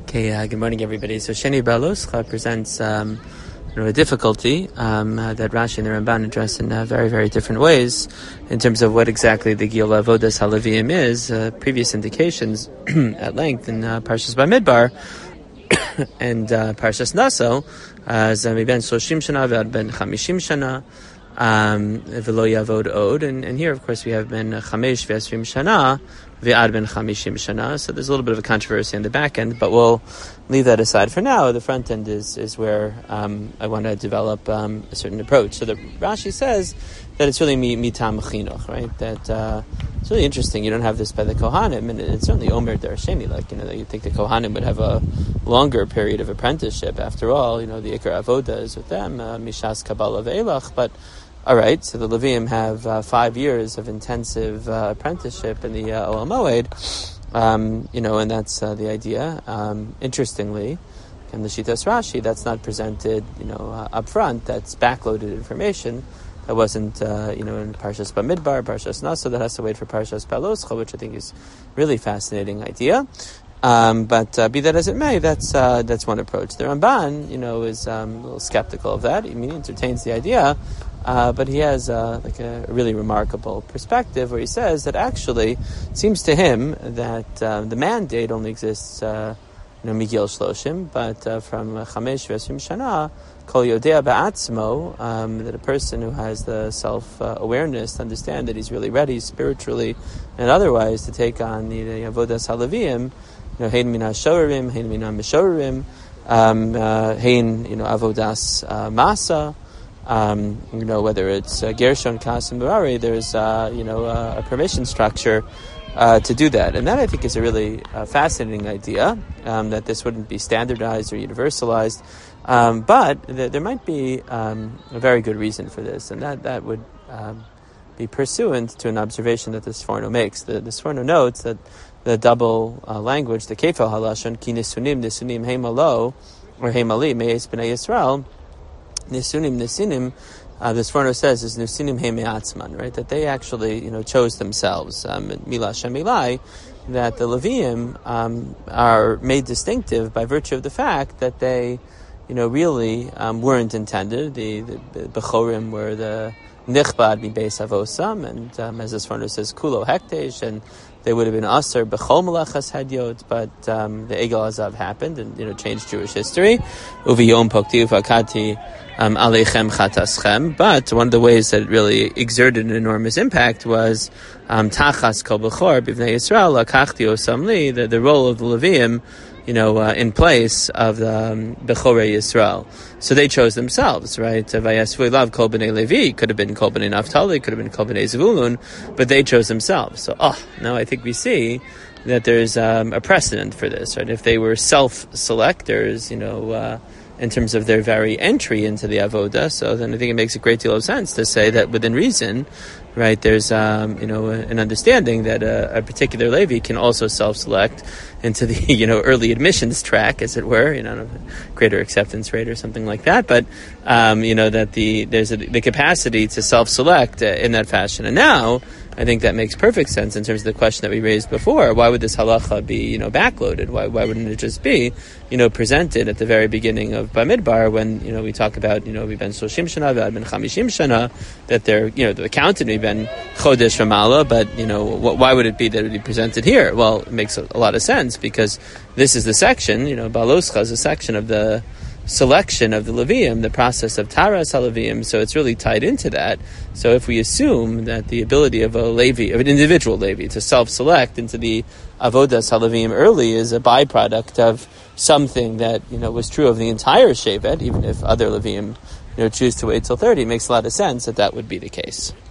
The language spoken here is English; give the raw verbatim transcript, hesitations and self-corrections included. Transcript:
Okay, uh, good morning, everybody. So Sheni Baloscha presents um, you know, a difficulty um, uh, that Rashi and the Ramban address in uh, very, very different ways in terms of what exactly the Gil Avodas Halavim is. Uh, previous indications at length in uh, Parshas Bamidbar and uh, Parshas Naso, as uh, ben Shoshim Shana v'ad ben Chamishim Shana um, v'lo Yavod Od, and and here, of course, we have ben Chamesh v'Esrim Shana v'ad ben Chamishim Shana. So there's a little bit of a controversy on the back end, but we'll leave that aside for now. The front end is is where um, I want to develop um, a certain approach. So the Rashi says that it's really mitam chinuch, right? That uh, it's really interesting. You don't have this by the Kohanim, and it's certainly Omer Darsheni. Like, you know, you think the Kohanim would have a longer period of apprenticeship. After all, you know, the Ikar Avoda is with them, uh, Mishas Kabbalah ve'elach. But all right, so the Levium have uh, five years of intensive uh, apprenticeship in the uh, Oel Moed, um, you know, and that's uh, the idea. Um, interestingly, in the Shitas Rashi, that's not presented, you know, uh, up front. That's backloaded information. That wasn't, uh, you know, in Parshas Bamidbar, Parshas Naso. That has to wait for Parshas Baloscha, which I think is really fascinating idea. Um, but uh, be that as it may, that's uh, that's one approach. The Ramban, you know, is um, a little skeptical of that. I mean, he entertains the idea, uh, but he has uh, like a really remarkable perspective where he says that actually, it seems to him that uh, the mandate only exists, uh, you know, Migil Shloshim, but uh, from Chamesh V'Esrim Shana, Kol Yodea Ba'atzmo, um, that a person who has the self-awareness uh, to understand that he's really ready spiritually and otherwise to take on the, the Avodas Halavim, you know, Hein Min HaShorim, Hein Min HaMeshorim, um, uh, Hein, you know, Avodas uh, Masa, um, you know, whether it's uh, Gershon, Kas, and Merari, there's, uh, you know, uh, a permission structure Uh, to do that. And that, I think, is a really uh, fascinating idea, um, that this wouldn't be standardized or universalized. Um, but th- there might be um, a very good reason for this, and that, that would um, be pursuant to an observation that the Sforno makes. The, the Sforno notes that the double uh, language, the Kefal Halashon, Ki Nisunim, Nisunim, Heimalo, or Heimali, Me'es B'nai Yisrael, Nisunim, Nisinim, Uh, the Sforno says is Nusinim Heimeatzman, right? That they actually, you know, chose themselves. Um, Mila Shemilai, that the Levium um, are made distinctive by virtue of the fact that they, you know, really um, weren't intended. The, the, the Bechorim were the Nichbad mi Beis Avosam, and um, as the Sforno says, Kulo Hektesh, and they would have been Aser Bechol Melachas Hadyot, but um, the Egel Azav happened and, you know, changed Jewish history. Uvi Yom Pokti Uvakati Um, Aleichem Chataschem, but one of the ways that it really exerted an enormous impact was um, Tachas Kol Bechor B'Vnei Yisrael Lakachti Osamli, the the role of the Levium, you know, uh, in place of the um, Bechorei Yisrael. So they chose themselves, right? Vayasvu Lav Kol B'nei Levi, could have been Kol B'nei Naftali, could have been Kol B'nei Zvulun, but they chose themselves. So, oh, now I think we see that there's um, a precedent for this, right? If they were self-selectors, you know, uh, in terms of their very entry into the avoda, so then I think it makes a great deal of sense to say that within reason, right, there's um, you know, an understanding that a, a particular Levi can also self-select into the, you know, early admissions track, as it were, you know, greater acceptance rate or something like that. But um, you know, that the there's a, the capacity to self-select uh, in that fashion, and now I think that makes perfect sense in terms of the question that we raised before. Why would this halacha be, you know, backloaded? Why why wouldn't it just be, you know, presented at the very beginning of Bamidbar when, you know, we talk about, you know, we've been Shoshim Shana, we've been Chamishim Shana, that they're, you know, the counted we've been Chodesh Ramala, but, you know, wh- why would it be that it would be presented here? Well, it makes a, a lot of sense because this is the section, you know, Baloscha is a section of the selection of the Levium, the process of Taras HaLevium, so it's really tied into that. So if we assume that the ability of a Levi, of an individual Levi, to self-select into the Avodas HaLevium early is a byproduct of something that, you know, was true of the entire Shevet, even if other Levium, you know, choose to wait till thirty, it makes a lot of sense that that would be the case.